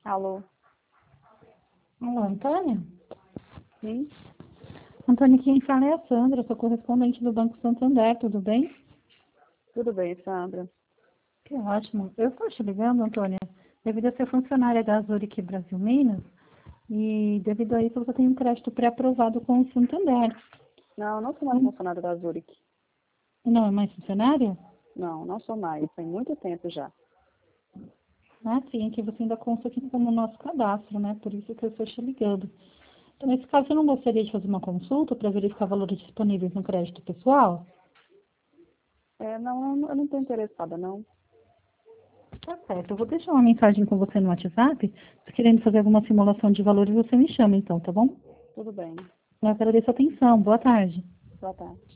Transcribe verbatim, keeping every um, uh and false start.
Alô? Alô, Antônia? Sim? Antônia, quem fala é a Sandra, sou correspondente do Banco Santander, tudo bem? Tudo bem, Sandra? Que ótimo. Eu estou te ligando, Antônia, devido a ser funcionária da Zurich Brasil Minas, e devido a isso você tem um crédito pré-aprovado com o Santander. Não, não sou mais Hum, funcionária da Zurich. Não é mais funcionária? Não, não sou mais. Tem muito tempo já. Ah, sim, que você ainda consta aqui como nosso cadastro, né? Por isso que eu estou te ligando. Então, nesse caso, você não gostaria de fazer uma consulta para verificar valores disponíveis no crédito pessoal? É, não, eu não eu não estou interessada, não. Tá certo. Eu vou deixar uma mensagem com você no WhatsApp. Se querendo fazer alguma simulação de valores, você me chama então, tá bom? Tudo bem. Eu agradeço a atenção. Boa tarde. Boa tarde.